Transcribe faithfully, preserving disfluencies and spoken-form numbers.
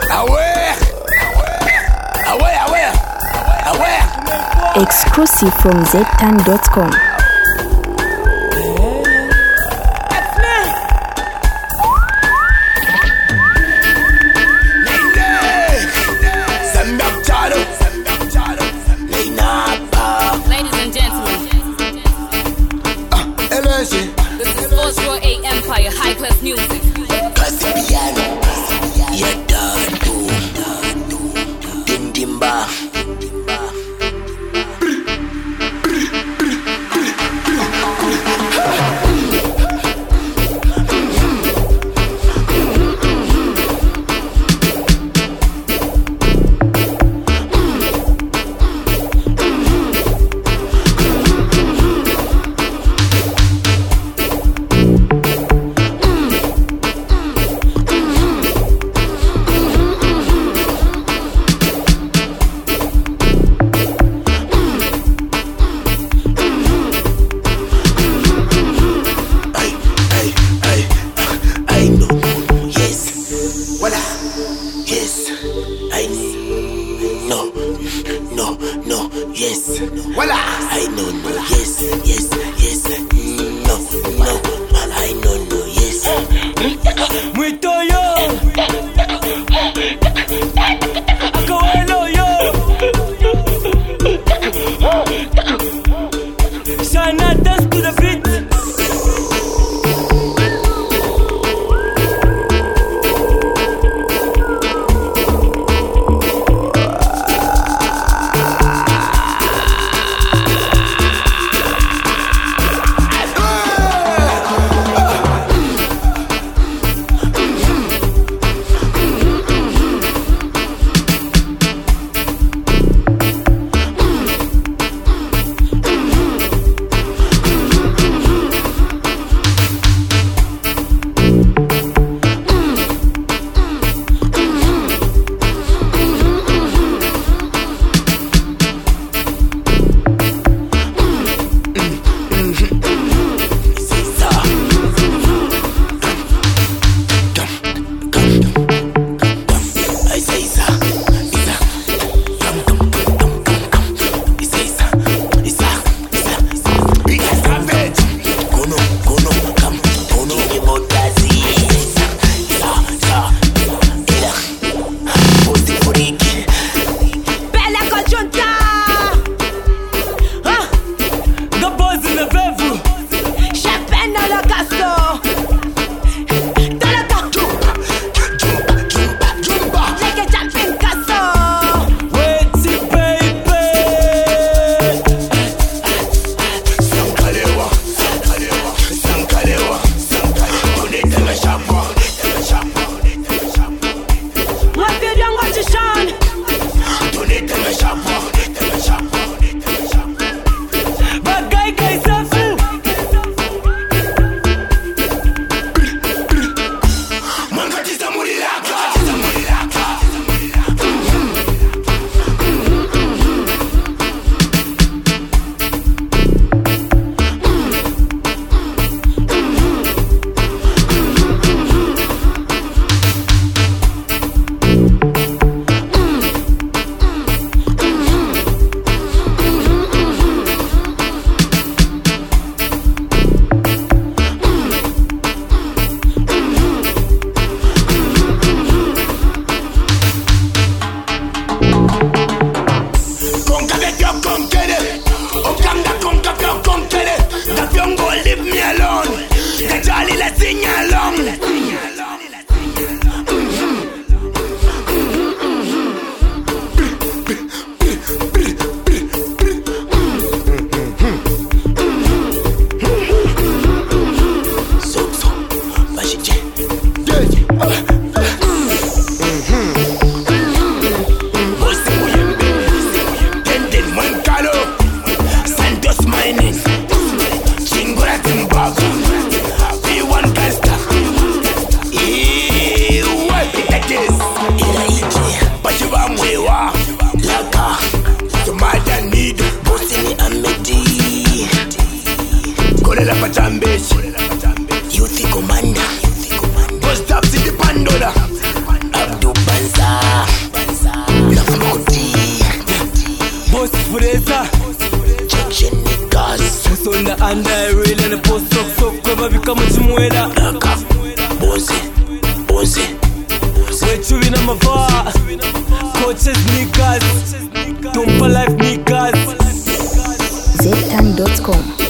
Aware, aware, aware, aware. Exclusive from z tan dot com. Ladies and gentlemen, This is Force Roy A Empire High Class Music. Piano, yeah, dadu, dadu, dindimba. Yes, voila. I know, no, yes, yes, yes, no, no, I know, no, yes. Muito yo, Akawelo yo, Shana dance to the beat. boss fureza Check your niggas. Musonda under real and the post sok sok kweba bikama chimwela Raka, boze, boze. Wechubi na mavaa Coaches niggas Tumpa life niggas Zettan dot com.